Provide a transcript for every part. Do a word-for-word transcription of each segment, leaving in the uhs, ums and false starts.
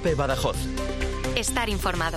COPE Badajoz. Estar informado.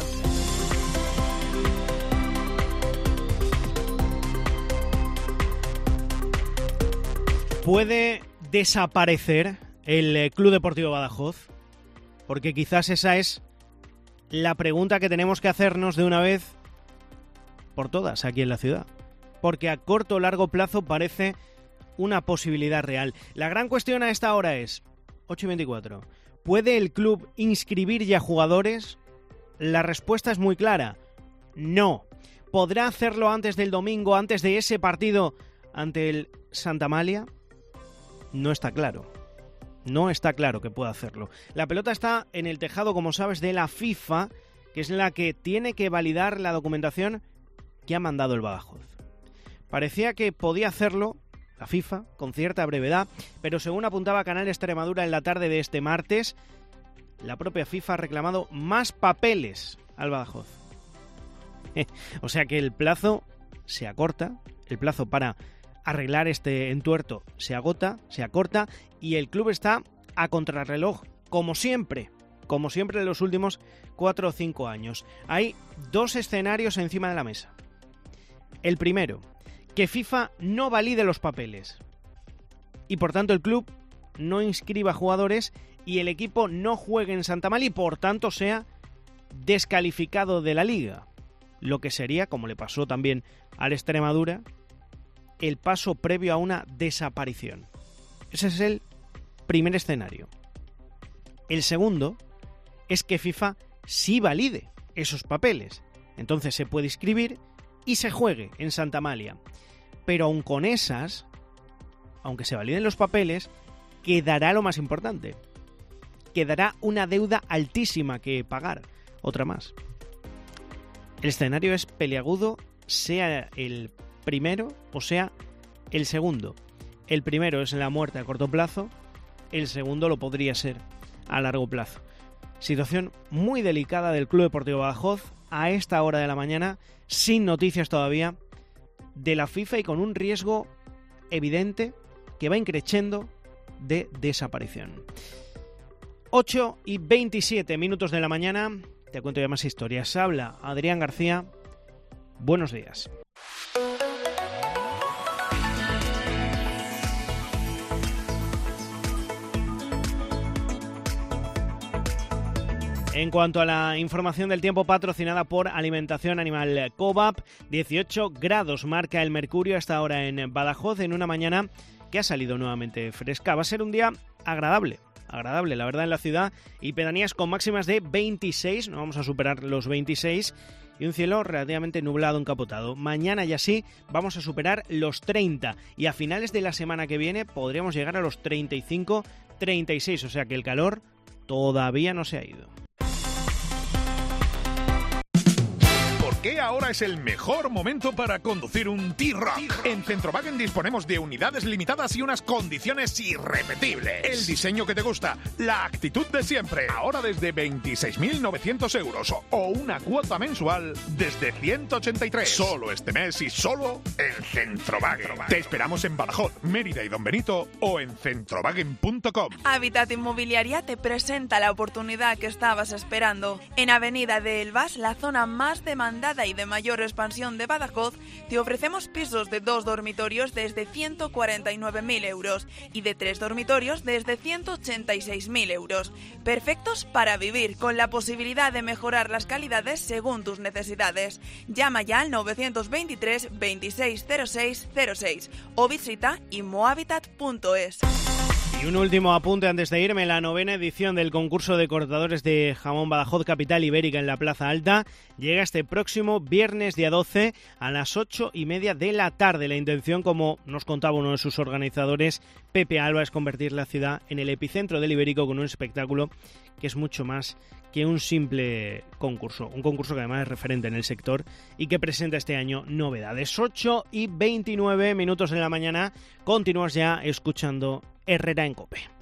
¿Puede desaparecer el Club Deportivo Badajoz? Porque quizás esa es la pregunta que tenemos que hacernos de una vez por todas aquí en la ciudad. Porque a corto o largo plazo parece una posibilidad real. La gran cuestión a esta hora es, ocho y veinticuatro, ¿puede el club inscribir ya jugadores? La respuesta es muy clara, no. ¿Podrá hacerlo antes del domingo, antes de ese partido ante el Santa Amalia? No está claro. No está claro que pueda hacerlo. La pelota está en el tejado, como sabes, de la FIFA, que es la que tiene que validar la documentación que ha mandado el Badajoz. Parecía que podía hacerlo la FIFA con cierta brevedad, pero según apuntaba Canal Extremadura en la tarde de este martes, la propia FIFA ha reclamado más papeles al Badajoz. O sea que el plazo se acorta, el plazo para arreglar este entuerto se agota, se acorta, y el club está a contrarreloj, como siempre, como siempre en los últimos cuatro o cinco años. Hay dos escenarios encima de la mesa. El primero, que FIFA no valide los papeles y por tanto el club no inscriba jugadores y el equipo no juegue en Santa Amalia y por tanto sea descalificado de la liga. Lo que sería, como le pasó también al Extremadura, el paso previo a una desaparición. Ese es el primer escenario. El segundo es que FIFA sí valide esos papeles. Entonces se puede inscribir y se juegue en Santa Amalia. Pero aun con esas, aunque se validen los papeles, quedará lo más importante. Quedará una deuda altísima que pagar. Otra más. El escenario es peliagudo, sea el primero o sea el segundo. El primero es la muerte a corto plazo, el segundo lo podría ser a largo plazo. Situación muy delicada del Club Deportivo Badajoz a esta hora de la mañana, sin noticias todavía de la FIFA y con un riesgo evidente que va increciendo de desaparición. ocho y veintisiete minutos de la mañana, te cuento ya más historias. Habla Adrián García. Buenos días. En cuanto a la información del tiempo patrocinada por Alimentación Animal Covap, dieciocho grados marca el mercurio hasta ahora en Badajoz, en una mañana que ha salido nuevamente fresca. Va a ser un día agradable, agradable la verdad en la ciudad, y pedanías con máximas de veintiséis, no vamos a superar los veintiséis, y un cielo relativamente nublado, encapotado. Mañana ya sí vamos a superar los treinta y a finales de la semana que viene podríamos llegar a los treinta y cinco, treinta y seis, o sea que el calor todavía no se ha ido. ¿Por qué ahora es el mejor momento para conducir un T-Roc? En Centrowagen disponemos de unidades limitadas y unas condiciones irrepetibles. El diseño que te gusta, la actitud de siempre. Ahora desde veintiséis mil novecientos euros o una cuota mensual desde ciento ochenta y tres. Solo este mes y solo en Centrowagen. Te esperamos en Badajoz, Mérida y Don Benito o en centrowagen punto com. Habitat Inmobiliaria te presenta la oportunidad que estabas esperando. En Avenida de Elvas, la zona más demandada y de mayor expansión de Badajoz, te ofrecemos pisos de dos dormitorios desde ciento cuarenta y nueve mil euros y de tres dormitorios desde ciento ochenta y seis mil euros. Perfectos para vivir, con la posibilidad de mejorar las calidades según tus necesidades. Llama ya al novecientos veintitrés veintiséis cero seis cero seis o visita inmohabitat punto es. Y un último apunte antes de irme. La novena edición del concurso de cortadores de jamón Badajoz Capital Ibérica en la Plaza Alta llega este próximo viernes día doce a las ocho y media de la tarde. La intención, como nos contaba uno de sus organizadores, Pepe Alba, es convertir la ciudad en el epicentro del Ibérico con un espectáculo que es mucho más que un simple concurso. Un concurso que además es referente en el sector y que presenta este año novedades. ocho y veintinueve minutos de la mañana. Continúas ya escuchando Herrera en COPE.